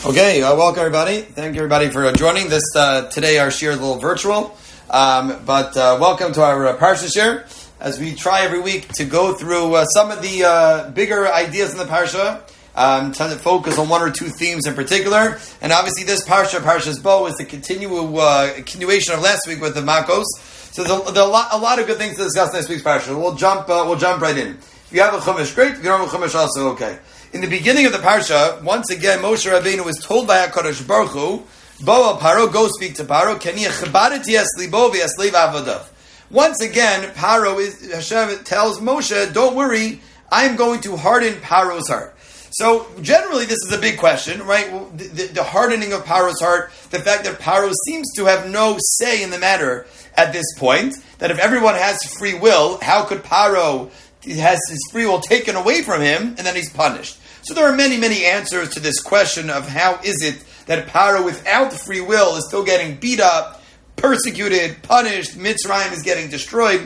Okay, welcome everybody. Thank you everybody for joining this. Today our shir is a little virtual, but welcome to our parsha shir as we try every week to go through some of the bigger ideas in the parsha, trying to focus on one or two themes in particular. And obviously this Parshas Bo, is the continuation of last week with the Makos. So there's a lot of good things to discuss next week's parsha. We'll jump right in. If you have a chumash, great. If you don't have a chumash, also okay. In the beginning of the parsha, once again, Moshe Rabbeinu was told by HaKadosh Baruch Hu, Bo al Paro, go speak to Paro, Keni echebadeti es libo v'yasleiv avodav. Once again, Hashem tells Moshe, don't worry, I'm going to harden Paro's heart. So, generally, this is a big question, right? The hardening of Paro's heart, the fact that Paro seems to have no say in the matter at this point, that if everyone has free will, how could Paro has his free will taken away from him, and then he's punished? So there are many, many answers to this question of how is it that Paro without free will is still getting beat up, persecuted, punished, Mitzrayim is getting destroyed.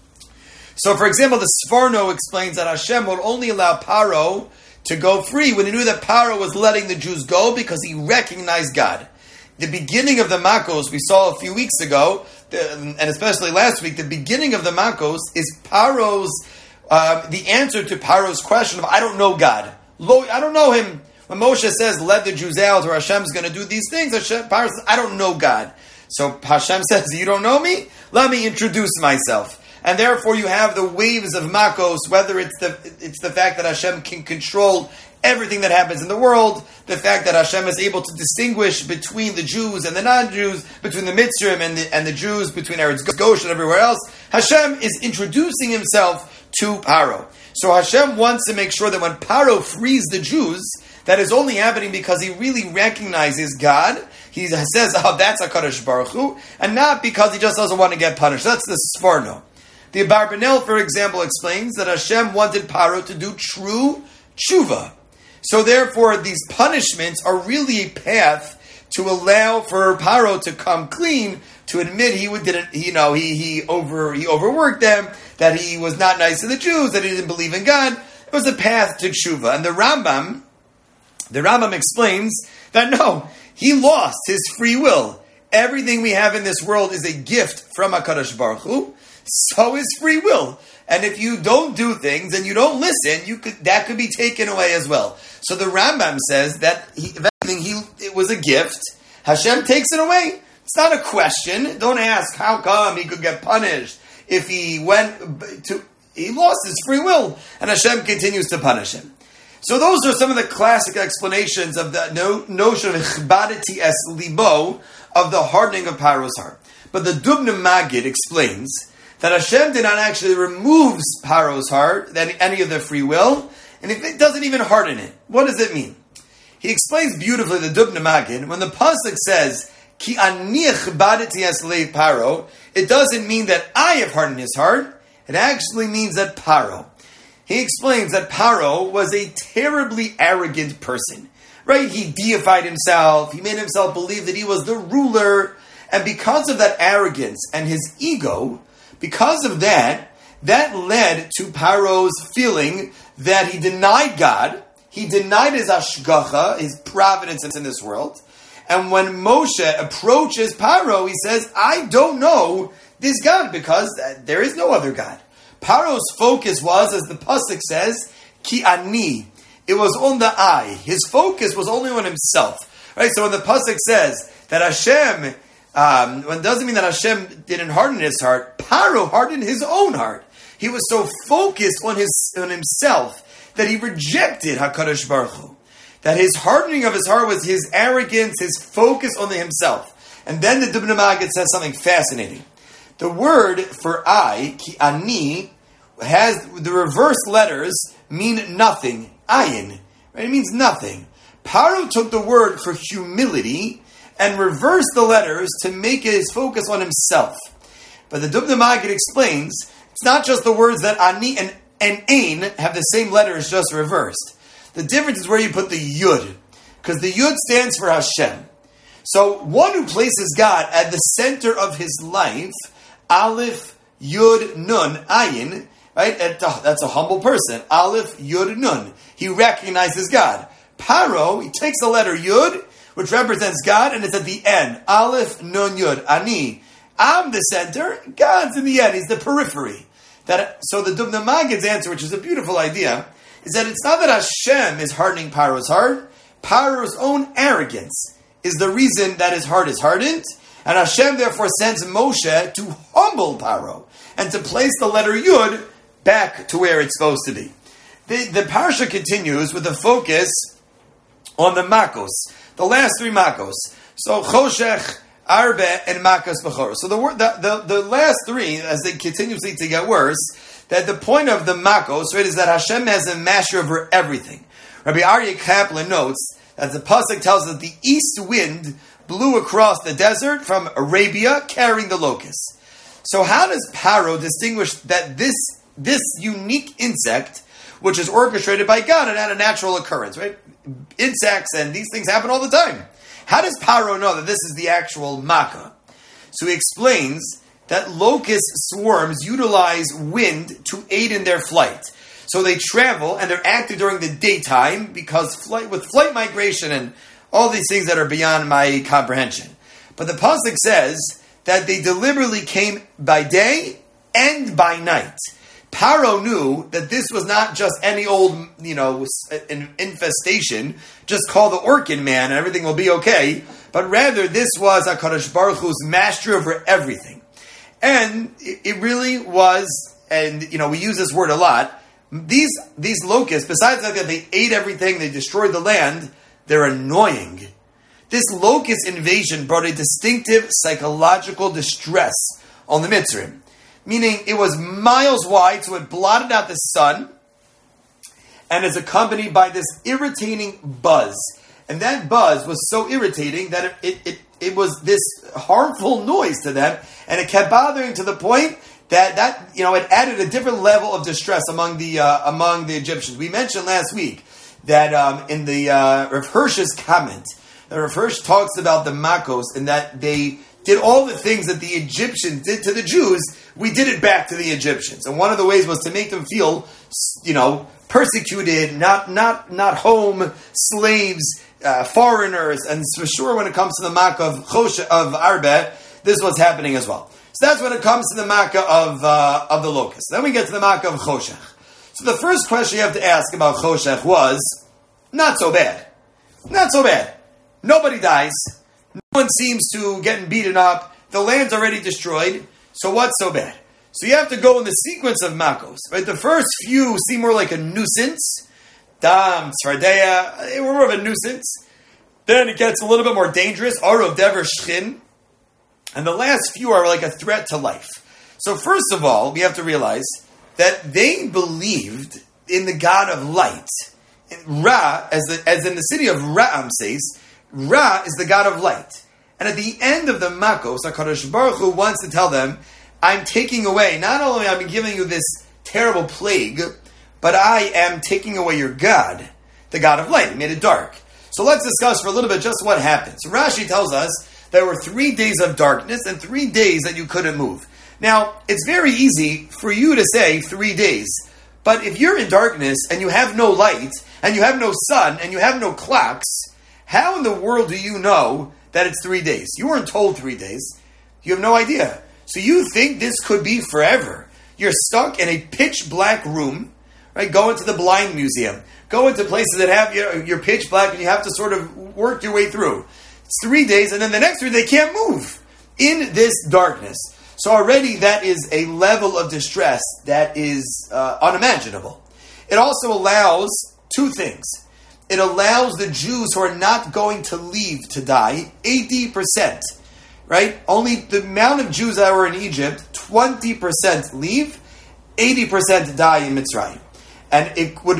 So for example, the Sforno explains that Hashem will only allow Paro to go free when he knew that Paro was letting the Jews go because he recognized God. The beginning of the Makos, we saw a few weeks ago, and especially last week, the beginning of the Makos is Paro's, the answer to Paro's question of, I don't know God. I don't know him. When Moshe says, let the Jews out, or Hashem's going to do these things, Paro says, I don't know God. So Hashem says, you don't know me? Let me introduce myself. And therefore you have the waves of Makos, whether it's the fact that Hashem can control everything that happens in the world, the fact that Hashem is able to distinguish between the Jews and the non-Jews, between the Mitzrayim and the Jews, between Eretz Goshen and everywhere else. Hashem is introducing himself to Paro. So Hashem wants to make sure that when Paro frees the Jews, that is only happening because he really recognizes God. He says, oh, that's HaKadosh Baruch Hu, and not because he just doesn't want to get punished. That's the Sforno. The Abarbanel, for example, explains that Hashem wanted Paro to do true tshuva. So therefore, these punishments are really a path to allow for Paro to come clean, to admit he overworked them, that he was not nice to the Jews, that he didn't believe in God. It was a path to tshuva. And the Rambam explains that no, he lost his free will. Everything we have in this world is a gift from HaKadosh Baruch Hu. So is free will. And if you don't do things and you don't listen, that could be taken away as well. So the Rambam says that it was a gift. Hashem takes it away. It's not a question. Don't ask how come he could get punished if he lost his free will, and Hashem continues to punish him. So those are some of the classic explanations of the notion of Echbadeti es libo, of the hardening of Paro's heart. But the Dubna Magid explains that Hashem did not actually remove Paro's heart, any of the free will, and if it doesn't even harden it. What does it mean? He explains beautifully, the Dubna Magid, when the pasuk says, Ki ani echbadeti es leiv Paro, it doesn't mean that I have hardened his heart, it actually means that Paro. He explains that Paro was a terribly arrogant person, right? He deified himself, he made himself believe that he was the ruler, and because of that arrogance and his ego, because of that led to Paro's feeling that he denied God, he denied his ashgacha, his providence in this world. And when Moshe approaches Paro, he says, I don't know this God because there is no other God. Paro's focus was, as the pasuk says, ki ani. It was on the I. His focus was only on himself. Right? So when the pasuk says that Hashem, it doesn't mean that Hashem didn't harden his heart. Paro hardened his own heart. He was so focused on himself that he rejected HaKadosh Baruch Hu. That his hardening of his heart was his arrogance, his focus on himself. And then the Dubna Magid says something fascinating. The word for I, ki ani, has the reverse letters mean nothing. Ayin. Right? It means nothing. Paro took the word for humility and reversed the letters to make his focus on himself. But the Dubna Magid explains, it's not just the words that ani and ein have the same letters, just reversed. The difference is where you put the yud, because the yud stands for Hashem. So one who places God at the center of his life, Aleph, Yud, Nun, Ayin, right? That's a humble person. Aleph, Yud, Nun. He recognizes God. Paro, he takes the letter Yud, which represents God, and it's at the end. Aleph, Nun, Yud. Ani. I'm the center, God's in the end. He's the periphery. So the Dubna Maggid's answer, which is a beautiful idea, is that it's not that Hashem is hardening Paro's heart. Paro's own arrogance is the reason that his heart is hardened. And Hashem therefore sends Moshe to humble Paro and to place the letter Yud back to where it's supposed to be. The parsha continues with a focus on the Makos, the last three Makos. So Choshech, Arbe, and Makos Bechor. So the last three, as they continuously to get worse, that the point of the Makos, right, is that Hashem has a mastery over everything. Rabbi Aryeh Kaplan notes that the pasuk tells us that the east wind blew across the desert from Arabia, carrying the locusts. So how does Paro distinguish that this unique insect, which is orchestrated by God and not a natural occurrence, right? Insects and these things happen all the time. How does Paro know that this is the actual Makkah? So he explains that locust swarms utilize wind to aid in their flight. So they travel and they're active during the daytime because with flight migration and all these things that are beyond my comprehension. But the pasuk says that they deliberately came by day and by night. Paro knew that this was not just any old, an infestation. Just call the Orkin man and everything will be okay. But rather, this was HaKadosh Baruch Hu's mastery over everything. And it really was, and we use this word a lot. These locusts, besides the fact that they ate everything, they destroyed the land, they're annoying. This locust invasion brought a distinctive psychological distress on the Mitzrayim. Meaning it was miles wide, so it blotted out the sun, and is accompanied by this irritating buzz. And that buzz was so irritating that it was this harmful noise to them, and it kept bothering to the point that it added a different level of distress among the Egyptians. We mentioned last week that in the Rav Hirsch's comment, Rav Hirsch talks about the Makos and that they did all the things that the Egyptians did to the Jews. We did it back to the Egyptians, and one of the ways was to make them feel, persecuted, not home slaves, foreigners, and for sure when it comes to the Makkah of Chosh of Arbe, this is what's happening as well. So that's when it comes to the Makkah of the locust. Then we get to the Makkah of Choshech. So the first question you have to ask about Choshech was, not so bad. Not so bad. Nobody dies. No one seems to get beaten up. The land's already destroyed. So what's so bad? So you have to go in the sequence of Makos. Right? The first few seem more like a nuisance. Dam, Tzvardeya, they were more of a nuisance. Then it gets a little bit more dangerous. Arov, Dever, Shchin. And the last few are like a threat to life. So first of all, we have to realize that they believed in the God of light. Ra, as in the city of Ra'am says, Ra is the God of light. And at the end of the Makos, HaKadosh Baruch Hu wants to tell them, I'm taking away, not only am I giving you this terrible plague, but I am taking away your God, the God of light. He made it dark. So let's discuss for a little bit just what happened. So Rashi tells us there were 3 days of darkness and 3 days that you couldn't move. Now, it's very easy for you to say 3 days, but if you're in darkness and you have no light, and you have no sun, and you have no clocks, how in the world do you know that it's 3 days? You weren't told 3 days. You have no idea. So you think this could be forever. You're stuck in a pitch black room, right? Go into the blind museum. Go into places that have you're pitch black and you have to sort of work your way through. It's 3 days, and then the next 3 they can't move in this darkness. So already that is a level of distress that is unimaginable. It also allows 2 things. It allows the Jews who are not going to leave to die 80%, right? Only the amount of Jews that were in Egypt, 20% leave, 80% die in Mitzrayim. And it wouldn't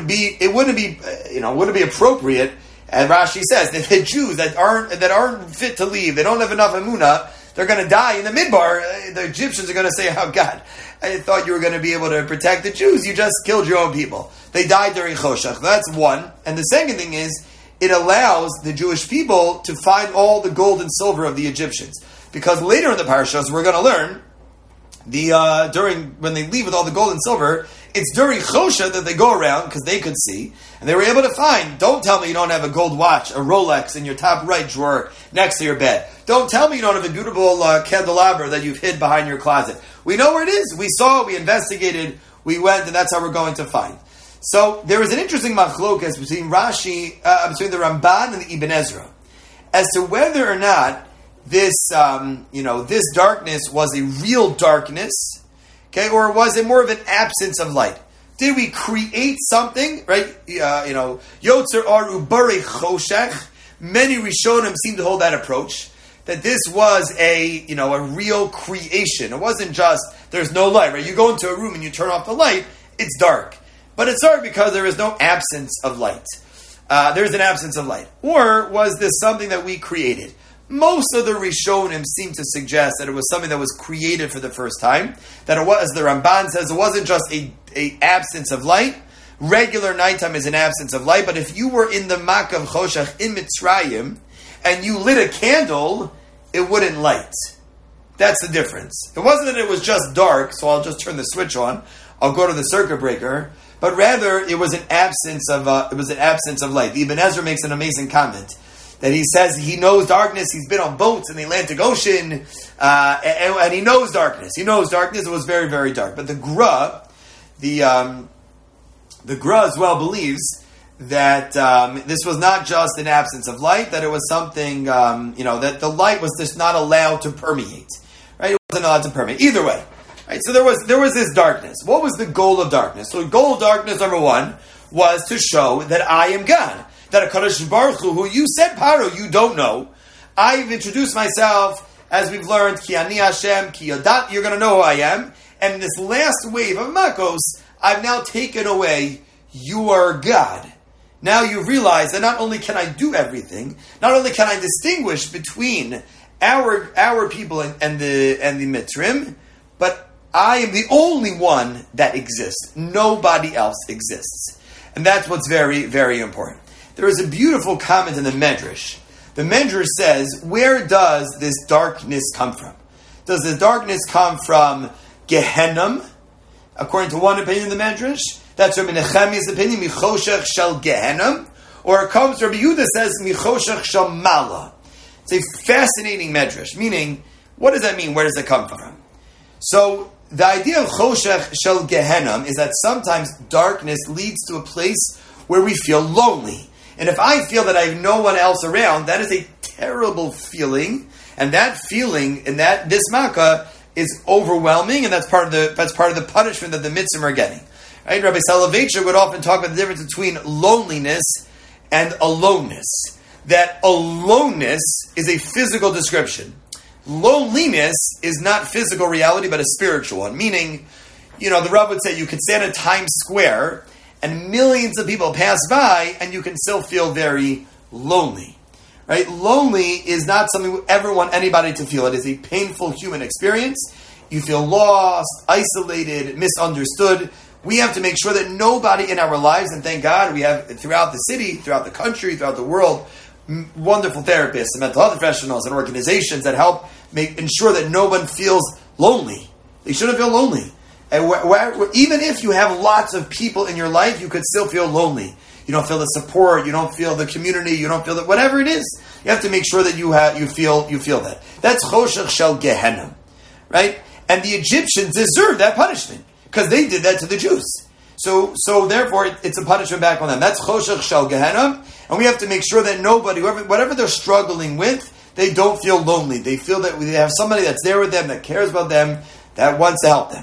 be appropriate. And Rashi says that the Jews that aren't fit to leave, they don't have enough emunah, they're going to die in the midbar. The Egyptians are going to say, "Oh God, I thought you were going to be able to protect the Jews. You just killed your own people." They died during Choshech. That's one. And the second thing is, it allows the Jewish people to find all the gold and silver of the Egyptians, because later in the parashas we're going to learn when they leave with all the gold and silver, it's during Chosha that they go around, because they could see, and they were able to find, don't tell me you don't have a gold watch, a Rolex in your top right drawer next to your bed. Don't tell me you don't have a beautiful candelabra that you've hid behind your closet. We know where it is. We saw it, we investigated, we went, and that's how we're going to find. So there is an interesting machlokas between between the Ramban and the Ibn Ezra, as to whether or not this, this darkness was a real darkness, okay, or was it more of an absence of light? Did we create something, right? Yotzer aru barei choshech. Many Rishonim seem to hold that approach, that this was a real creation. It wasn't just, there's no light, right? You go into a room and you turn off the light, it's dark. But it's dark because there is no absence of light. There's an absence of light. Or was this something that we created? Most of the Rishonim seem to suggest that it was something that was created for the first time. That it was, as the Ramban says, it wasn't just a absence of light. Regular nighttime is an absence of light. But if you were in the Makav Choshech in Mitzrayim and you lit a candle, it wouldn't light. That's the difference. It wasn't that it was just dark, so I'll just turn the switch on. I'll go to the circuit breaker. But rather, it was an absence of light. The Ibn Ezra makes an amazing comment that he says he knows darkness. He's been on boats in the Atlantic Ocean, and he knows darkness. He knows darkness. It was very, very dark. But the Gra as well believes that this was not just an absence of light; that it was something, that the light was just not allowed to permeate. Right? It wasn't allowed to permeate. Either way. Right, so there was this darkness. What was the goal of darkness? So the goal of darkness, number one, was to show that I am God. That HaKadosh Baruch Hu, who you said, Paro, you don't know. I've introduced myself, as we've learned, Ki Ani Hashem, Ki Yodat, you're going to know who I am. And in this last wave of Makos, I've now taken away, you are God. Now you've realized that not only can I do everything, not only can I distinguish between our people and the Mitzrim, but I am the only one that exists. Nobody else exists. And that's what's very, very important. There is a beautiful comment in the Medrash. The Medrash says, where does this darkness come from? Does the darkness come from Gehenna? According to one opinion in the Medrash, that's Rabbi Nechemiah's opinion, Michoshech shel Gehenna. Or it comes, Rabbi Yehuda says, Michoshech shel Mala. It's a fascinating Medrash. Meaning, what does that mean? Where does it come from? So, the idea of Choshech shel Gehenna is that sometimes darkness leads to a place where we feel lonely. And if I feel that I have no one else around, that is a terrible feeling. And that feeling, and that this makkah is overwhelming, and that's part of the punishment that the mitzvah are getting. Right? Rabbi Soloveitcher would often talk about the difference between loneliness and aloneness. That aloneness is a physical description. Loneliness is not physical reality, but a spiritual one. Meaning, the Rav would say you could stand in Times Square and millions of people pass by and you can still feel very lonely. Right? Lonely is not something we ever want anybody to feel. It is a painful human experience. You feel lost, isolated, misunderstood. We have to make sure that nobody in our lives, and thank God we have throughout the city, throughout the country, throughout the world, wonderful therapists and mental health professionals and organizations that help ensure that no one feels lonely. They shouldn't feel lonely. And even if you have lots of people in your life, you could still feel lonely. You don't feel the support. You don't feel the community. You don't feel that whatever it is. You have to make sure that you feel that. That's Choshech shel Gehenna, right? And the Egyptians deserve that punishment because they did that to the Jews. So therefore, it's a punishment back on them. That's Choshech shel Gehenna, and we have to make sure that nobody, whatever they're struggling with, they don't feel lonely. They feel that they have somebody that's there with them, that cares about them, that wants to help them.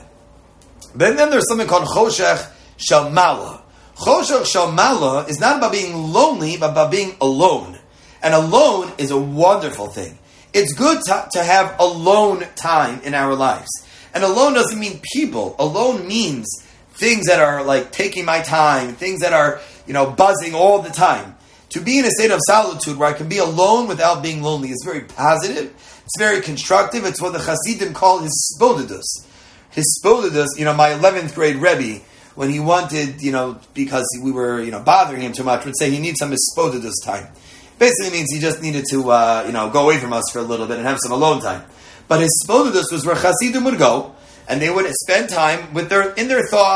But then there's something called Choshech shel Mala. Choshech shel Mala is not about being lonely, but about being alone. And alone is a wonderful thing. It's good to have alone time in our lives. And alone doesn't mean people. Alone means things that are like taking my time, things that are, buzzing all the time. To be in a state of solitude where I can be alone without being lonely is very positive. It's very constructive. It's what the Hasidim call hisbodedus. Hisbodedus, my 11th grade Rebbe, when he wanted, because we were, bothering him too much, would say he needs some hisbodedus time. Basically means he just needed to, go away from us for a little bit and have some alone time. But hisbodedus was where Hasidim would go, and they would spend time in their thoughts,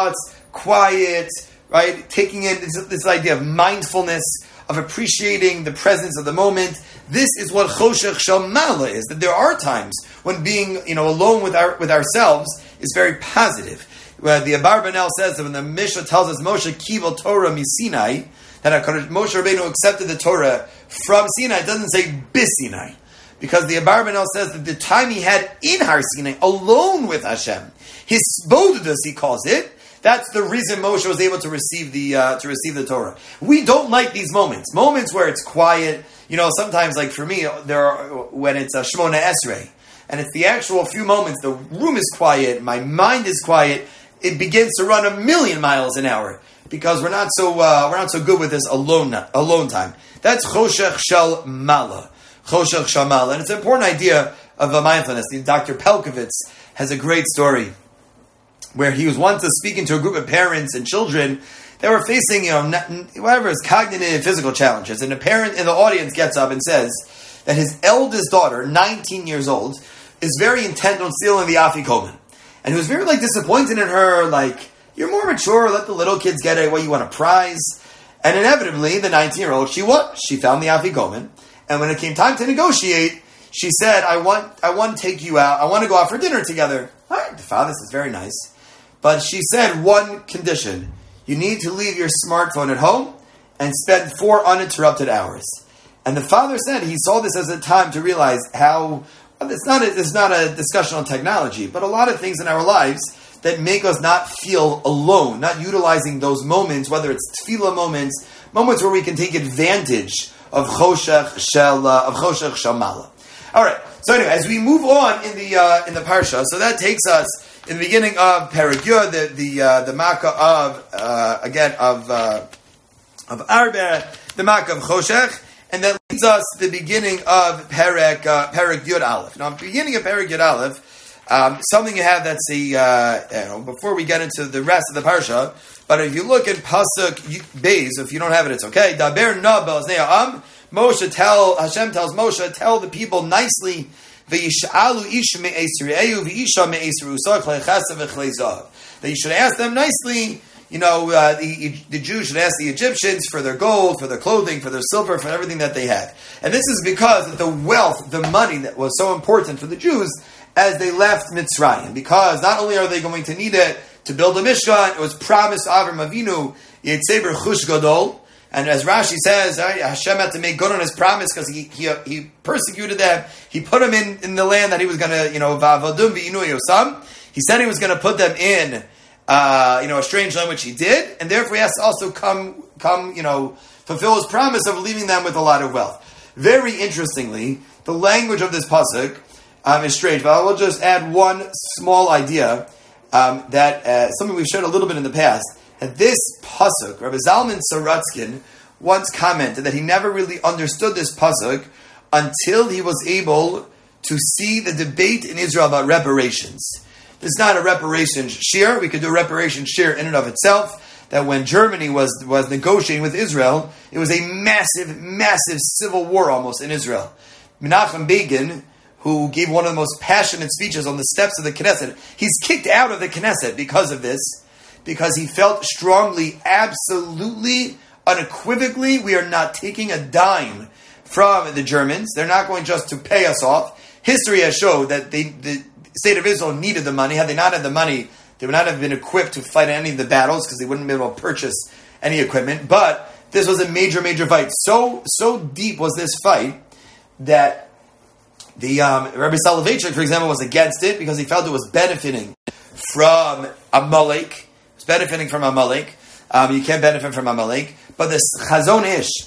quiet, right? Taking in this idea of mindfulness, of appreciating the presence of the moment. This is what Choshech Shel Mala is, that there are times when being, alone with ourselves is very positive. Where the Abarbanel says that when the Mishnah tells us Moshe Kibel Torah Misinai, that Moshe Rabbeinu accepted the Torah from Sinai, it doesn't say Bisinai. Because the Abarbanel says that the time he had in Har Sinai, alone with Hashem, his bodus, he calls it, that's the reason Moshe was able to receive the Torah. We don't like these moments where it's quiet. Sometimes, like for me, when it's a Shmona Esrei, and it's the actual few moments, the room is quiet, my mind is quiet, it begins to run 1,000,000 miles an hour because we're not so good with this alone time. That's Choshech Shel Mala, Choshech Shel Mala, and it's an important idea of mindfulness. Dr. Pelkovitz has a great story where he was once speaking to a group of parents and children that were facing, whatever is cognitive, physical challenges. And a parent in the audience gets up and says that his eldest daughter, 19 years old, is very intent on stealing the afikomen. And he was very disappointed in her, you're more mature, let the little kids get it, what you want a prize. And inevitably, the 19-year-old, she found the afikomen. And when it came time to negotiate, she said, I want to take you out, I want to go out for dinner together. All right, the father says, very nice. But she said one condition: you need to leave your smartphone at home and spend 4 uninterrupted hours. And the father said he saw this as a time to realize how it's not a discussion on technology, but a lot of things in our lives that make us not feel alone, not utilizing those moments, whether it's tefillah moments where we can take advantage of Choshech Shel Mala. All right. So anyway, as we move on in the parsha, so that takes us in the beginning of Perek Yud, the Makkah of Arba, the Makkah of Choshech, and that leads us to the beginning of Perek Yud Aleph. Now, at the beginning of Perek Yud Aleph, something you have that's before we get into the rest of the parsha, but if you look at Pasuk Beis, if you don't have it, it's okay. Daber na be'oznei ha'am. Hashem tells Moshe, tell the people nicely, that you should ask them nicely. The Jews should ask the Egyptians for their gold, for their clothing, for their silver, for everything that they had. And this is because of the wealth, the money that was so important for the Jews as they left Mitzrayim. Because not only are they going to need it to build a Mishkan, it was promised to Avram Avinu, Yetzeber Chush Gadol. And as Rashi says, Hashem had to make good on his promise because he persecuted them. He put them in the land that he was going to, Va'avodum v'inu yosam. He said he was going to put them in, a strange land, which he did. And therefore he has to also come, fulfill his promise of leaving them with a lot of wealth. Very interestingly, the language of this pasuk is strange, but I will just add one small idea that something we've shared a little bit in the past. That this pasuk, Rabbi Zalman Sorotzkin once commented that he never really understood this pasuk until he was able to see the debate in Israel about reparations. This is not a reparations shir. We could do a reparations shir in and of itself. That when Germany was negotiating with Israel, it was a massive civil war almost in Israel. Menachem Begin, who gave one of the most passionate speeches on the steps of the Knesset, he's kicked out of the Knesset because of this. Because he felt strongly, absolutely, unequivocally, we are not taking a dime from the Germans. They're not going just to pay us off. History has showed that the state of Israel needed the money. Had they not had the money, they would not have been equipped to fight any of the battles because they wouldn't be able to purchase any equipment. But this was a major fight. So deep was this fight that the Rabbi Soloveitchik, for example, was against it because he felt it was benefiting from Amalek. Benefiting from Amalek. You can't benefit from Amalek. But this Chazon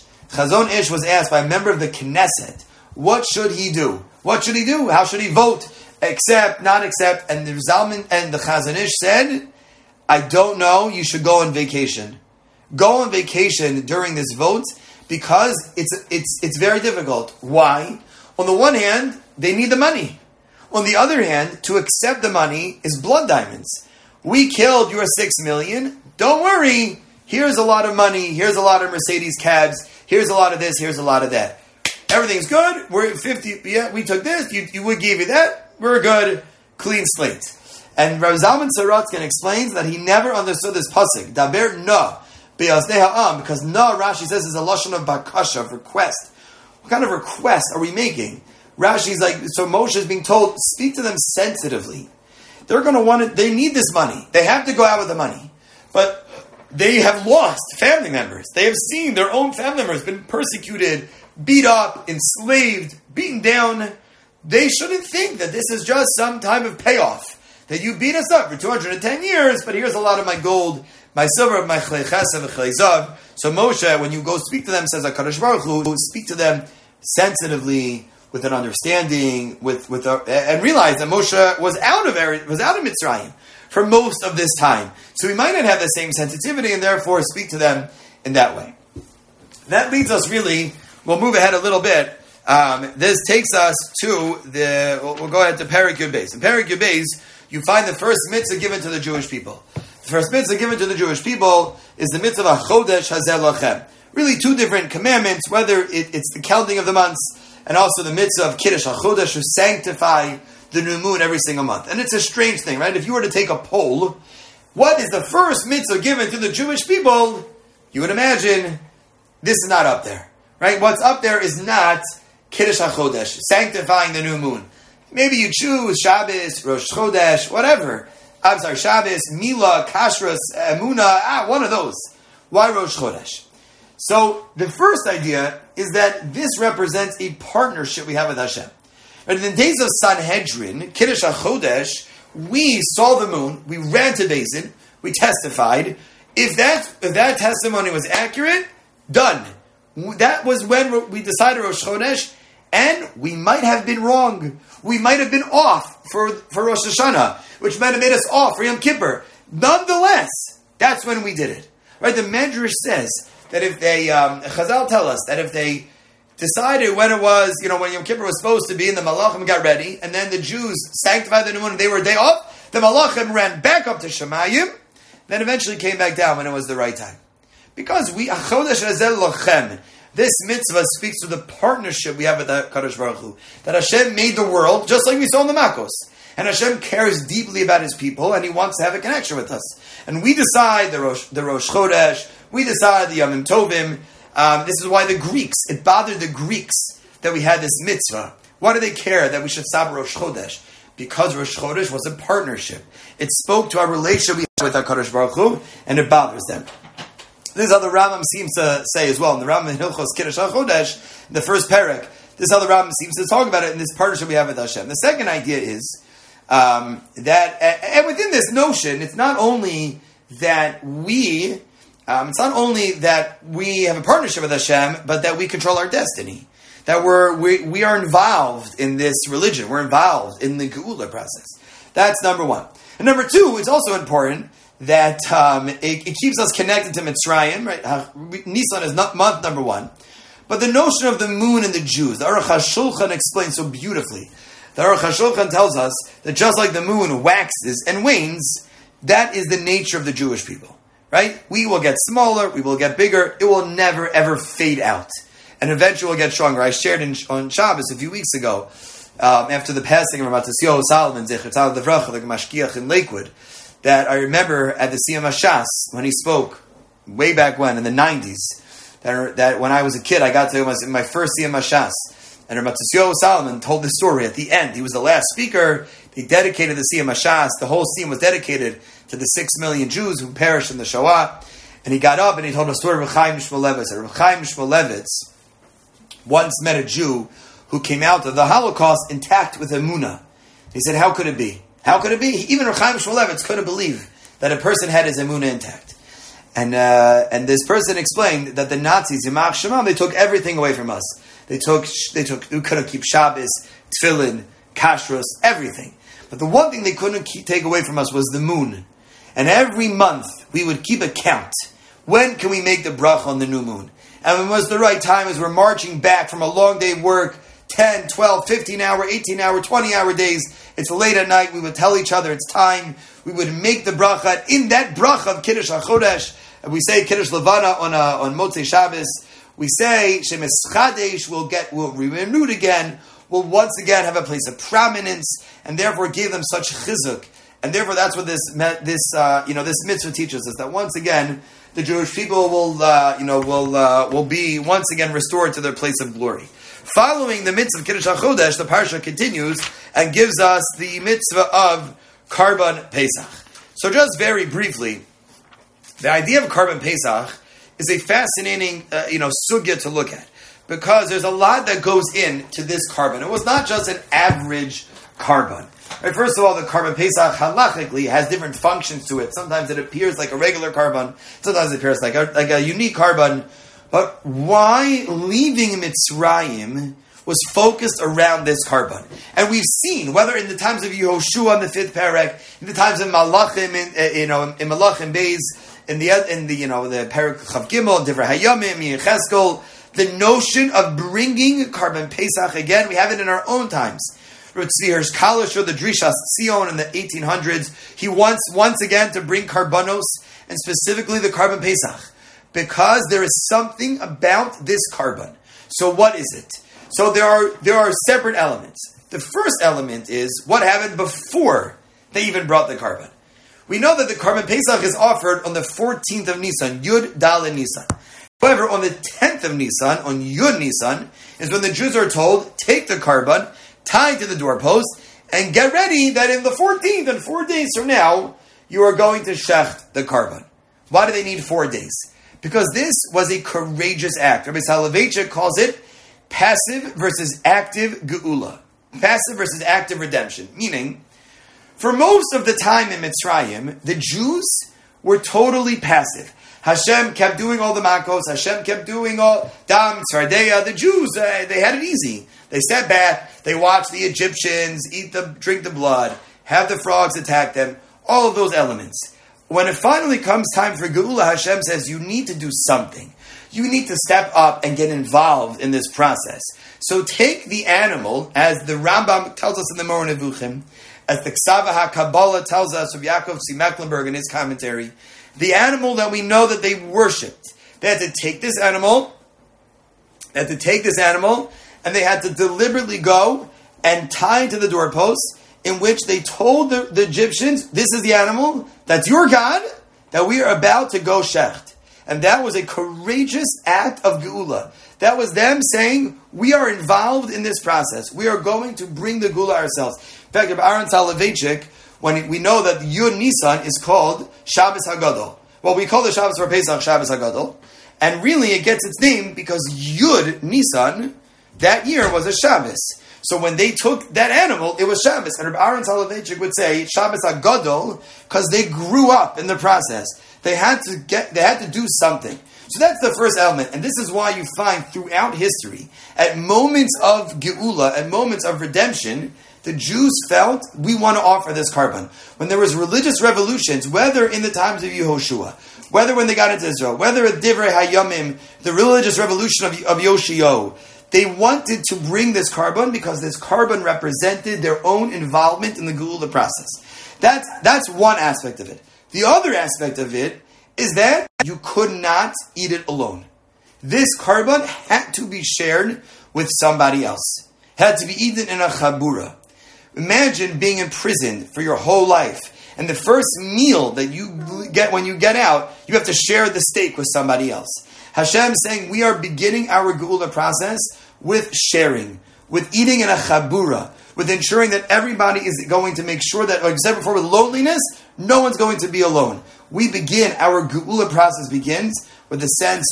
Ish was asked by a member of the Knesset, what should he do? What should he do? How should he vote? Accept, not accept? And the Zalman and the Chazon Ish said, I don't know, you should go on vacation. Go on vacation during this vote because it's very difficult. Why? On the one hand, they need the money. On the other hand, to accept the money is blood diamonds. We killed your 6 million. Don't worry. Here's a lot of money. Here's a lot of Mercedes cabs. Here's a lot of this. Here's a lot of that. Everything's good. We're at 50. Yeah, we took this. We gave you that. We're good. Clean slate. And Rav Zalman Sorotzkin explains that he never understood this pasuk, Daber na, be'azdei ha'am, because na, Rashi says, is a lashon of bakasha, of request. What kind of request are we making? Rashi's like, so Moshe is being told, speak to them sensitively. They're going to want it, they need this money. They have to go out with the money. But they have lost family members. They have seen their own family members been persecuted, beat up, enslaved, beaten down. They shouldn't think that this is just some type of payoff. That you beat us up for 210 years, but here's a lot of my gold, my silver, my chlei chesed, chlei zav. So Moshe, when you go speak to them, says HaKadosh Baruch Hu, speak to them sensitively, with an understanding, and realize that Moshe was out of Mitzrayim for most of this time. So we might not have the same sensitivity, and therefore speak to them in that way. That leads us really, we'll move ahead a little bit. This takes us to we'll go ahead to Perek Yud Beis. In Perek Yud Beis, you find the first mitzvah given to the Jewish people. The first mitzvah given to the Jewish people is the mitzvah of Chodesh Hazeh Lachem. Really two different commandments, whether it's the counting of the months, and also the mitzvah of Kiddush HaChodesh, to sanctify the new moon every single month. And it's a strange thing, right? If you were to take a poll, what is the first mitzvah given to the Jewish people? You would imagine this is not up there, right? What's up there is not Kiddush HaChodesh, sanctifying the new moon. Maybe you choose Shabbos, Rosh Chodesh, whatever. I'm sorry, Shabbos, Mila, Kashrus, Emunah, one of those. Why Rosh Chodesh? So the first idea is that this represents a partnership we have with Hashem. But in the days of Sanhedrin, Kiddush HaChodesh, we saw the moon, we ran to Beis Din, we testified. If that testimony was accurate, done. That was when we decided Rosh Chodesh, and we might have been wrong. We might have been off for Rosh Hashanah, which might have made us off for Yom Kippur. Nonetheless, that's when we did it. Right? The Medrash says that if they, Chazal tell us that if they decided when it was, when Yom Kippur was supposed to be, and the Malachim got ready, and then the Jews sanctified the new moon, and they were a day off, the Malachim ran back up to Shemayim, then eventually came back down when it was the right time. Because Chodesh Hazeh Lachem, this mitzvah speaks to the partnership we have with HaKadosh Baruch Hu. That Hashem made the world, just like we saw in the Makos. And Hashem cares deeply about His people, and He wants to have a connection with us. And we decide the Rosh Chodesh, we decide the Yomim Tovim. This is why it bothered the Greeks that we had this mitzvah. Why do they care that we should stop Rosh Chodesh? Because Rosh Chodesh was a partnership. It spoke to our relationship we have with HaKadosh Baruch Hu, and it bothers them. This is how the Rambam seems to say as well. In the Rambam in Hilchos Kiddush HaChodesh, in the first parak, this is how the Rambam seems to talk about it in this partnership we have with Hashem. The second idea is that, and within this notion, it's not only that we have a partnership with Hashem, but that we control our destiny. That we are involved in this religion. We're involved in the Geula process. That's number one. And number two, it's also important that it keeps us connected to Mitzrayim, right? Nisan is month number one. But the notion of the moon and the Jews, the Aruch HaShulchan explains so beautifully. The Aruch HaShulchan tells us that just like the moon waxes and wanes, that is the nature of the Jewish people, right? We will get smaller, we will get bigger, it will never ever fade out. And eventually we'll get stronger. I shared on Shabbos a few weeks ago, after the passing of Rav Matisyahu Salomon, Zecher Tzaddik Livracha, the Mashgiach in Lakewood, that I remember at the Siyam HaShas, when he spoke, way back when, in the 90s, that when I was a kid, I got to my first Siyam HaShas, and Rav Matisyahu Salomon told the story at the end. He was the last speaker. He dedicated the Siyam HaShas. The whole Siyam was dedicated to the 6 million Jews who perished in the Shoah. And he got up and he told a story of Reb Chaim Shmulevitz. Reb Chaim Shmulevitz once met a Jew who came out of the Holocaust intact with emunah. He said, how could it be? How could it be? Even Reb Chaim Shmulevitz couldn't believe that a person had his emunah intact. And this person explained that the Nazis, Yimach Shemam, they took everything away from us. We couldn't keep Shabbos, Tefillin, Kashrus, everything. But the one thing they couldn't take away from us was the moon. And every month we would keep a count. When can we make the bracha on the new moon? And when was the right time as we're marching back from a long day of work, 10, 12, 15-hour, 18-hour, 20-hour days. It's late at night. We would tell each other it's time. We would make the bracha. In that bracha of Kiddush HaChodesh, and we say Kiddush Levana on Motzei Shabbos, we say Shemes Chadesh will be renewed again, will once again have a place of prominence, and therefore give them such chizuk And therefore, that's what this mitzvah teaches us, that once again, the Jewish people will be once again restored to their place of glory. Following the mitzvah of Kiddush HaChodesh, the parsha continues and gives us the mitzvah of Karban Pesach. So just very briefly, the idea of Karban Pesach is a fascinating sugya to look at, because there's a lot that goes into this Karban. It was not just an average Karban. Right, first of all, the Karban Pesach halachically has different functions to it. Sometimes it appears like a regular Karban, sometimes it appears like a unique Karban. But why leaving Mitzrayim was focused around this Karban? And we've seen, whether in the times of Yehoshua in the 5th parak, in the times of Malachim, in Malachim Beis, in the parak Chav Gimel, Divrei Hayamim, Yecheskel, the notion of bringing Karban Pesach again, we have it in our own times. Tzvi Hirsch Kalisher, the Drishas Tzion in the 1800s, he wants once again to bring Karbanos, and specifically the Karban Pesach, because there is something about this Karban. So what is it? So there are separate elements. The first element is what happened before they even brought the Karban. We know that the Karban Pesach is offered on the 14th of Nisan, Yud Daled Nisan. However, on the 10th of Nisan, on Yud Nisan, is when the Jews are told, take the Karban, tie it to the doorpost, and get ready that in the 14th, and 4 days from now, you are going to shecht the Karban. Why do they need 4 days? Because this was a courageous act. Rabbi Soloveitchik calls it passive versus active geula. Passive versus active redemption. Meaning, for most of the time in Mitzrayim, the Jews were totally passive. Hashem kept doing all the makos. Hashem kept doing all dam, tzvardeya. The Jews, they had it easy. They sat back. They watched the Egyptians drink the blood, have the frogs attack them. All of those elements. When it finally comes time for Geula, Hashem says, you need to do something. You need to step up and get involved in this process. So take the animal, as the Rambam tells us in the Moreh Nevuchim, as the Ksava HaKabbalah tells us of Yaakov C. Mecklenburg in his commentary, the animal that we know that they worshipped. They had to take this animal, and they had to deliberately go and tie it to the doorpost, in which they told the Egyptians, this is the animal, that's your God, that we are about to go shecht. And that was a courageous act of geula. That was them saying, we are involved in this process. We are going to bring the geula ourselves. In fact, Aaron Soloveitchik, when we know that Yud Nisan is called Shabbos HaGadol. Well, we call the Shabbos for Pesach Shabbos HaGadol. And really it gets its name because Yud Nisan, that year was a Shabbos. So when they took that animal, it was Shabbos. And Rabbi Aaron Soloveitchik would say Shabbos HaGadol because they grew up in the process. They had to do something. So that's the first element. And this is why you find throughout history, at moments of Geula, at moments of redemption, the Jews felt, we want to offer this Karban. When there was religious revolutions, whether in the times of Yehoshua, whether when they got into Israel, whether at Divrei Hayamim, the religious revolution of Yoshio, they wanted to bring this Karban because this Karban represented their own involvement in the Geula process. That's one aspect of it. The other aspect of it is that you could not eat it alone. This Karban had to be shared with somebody else. Had to be eaten in a chabura. Imagine being in prison for your whole life, and the first meal that you get when you get out, you have to share the steak with somebody else. Hashem is saying we are beginning our Geula process with sharing, with eating in a chabura, with ensuring that everybody is going to make sure that, like I said before, with loneliness, no one's going to be alone. We begin, our Geula process begins with a sense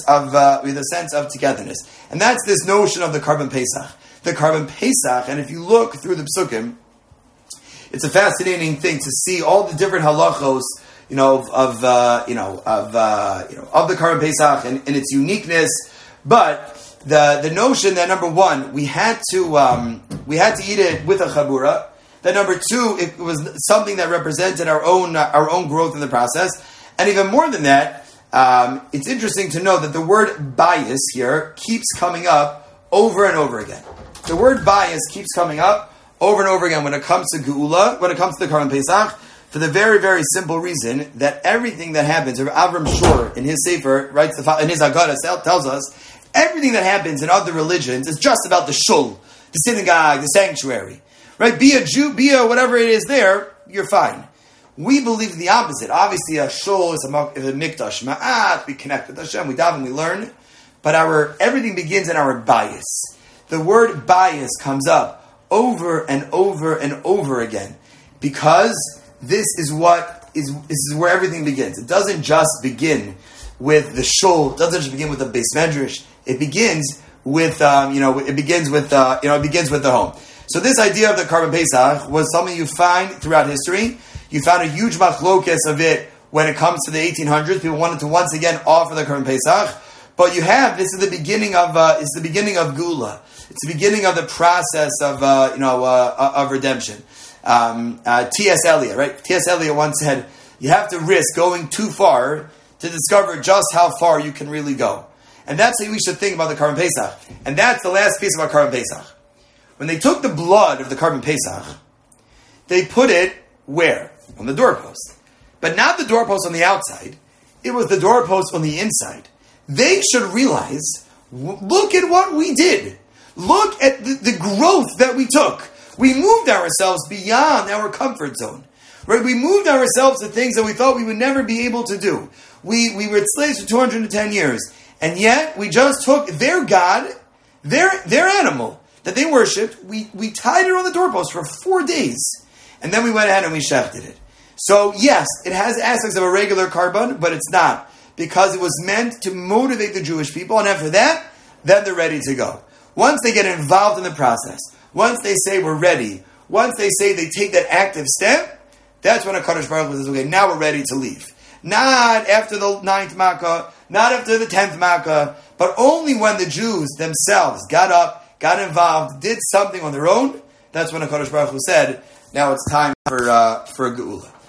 of togetherness. And that's this notion of the Karban Pesach. The Karban Pesach, and if you look through the Psukim, it's a fascinating thing to see all the different halachos, of the Karban Pesach and its uniqueness. But the notion that number one, we had to eat it with a chabura. That number two, it was something that represented our own growth in the process. And even more than that, it's interesting to know that the word bias here keeps coming up over and over again. The word bias keeps coming up over and over again when it comes to Geula, when it comes to the Karban Pesach, for the very, very simple reason that everything that happens, Avram Shor in his Sefer writes in his Agada tells us, everything that happens in other religions is just about the shul, the synagogue, the sanctuary. Right? Be a Jew, be a whatever it is there, you're fine. We believe the opposite. Obviously, a shul is a mikdash ma'at. We connect with Hashem. We daven. We learn. But everything begins in our bias. The word bias comes up over and over and over again because this is where everything begins. It doesn't just begin with the shul. It doesn't just begin with the beis medrash. It begins with it begins with the home. So this idea of the Karban Pesach was something you find throughout history. You found a huge machlokes of it when it comes to the 1800s. People wanted to once again offer the Karban Pesach, but this is the beginning of Gula. It's the beginning of the process of redemption. T.S. Eliot, right? T.S. Eliot once said, "You have to risk going too far to discover just how far you can really go." And that's how we should think about the Karban Pesach. And that's the last piece about Karban Pesach. When they took the blood of the Karban Pesach, they put it where? On the doorpost. But not the doorpost on the outside. It was the doorpost on the inside. They should realize, look at what we did. Look at the growth that we took. We moved ourselves beyond our comfort zone. Right? We moved ourselves to things that we thought we would never be able to do. We were slaves for 210 years. And yet, we just took their God, their animal that they worshipped, we tied it on the doorpost for 4 days. And then we went ahead and we shechted it. So yes, it has aspects of a regular karban, but it's not. Because it was meant to motivate the Jewish people, and after that, then they're ready to go. Once they get involved in the process, once they say we're ready, once they say they take that active step, that's when HaKadosh Baruch Hu says, okay, now we're ready to leave. Not after the 9th Makkah, not after the 10th Makkah, but only when the Jews themselves got up, got involved, did something on their own. That's when HaKadosh Baruch Hu said, now it's time for a Geula.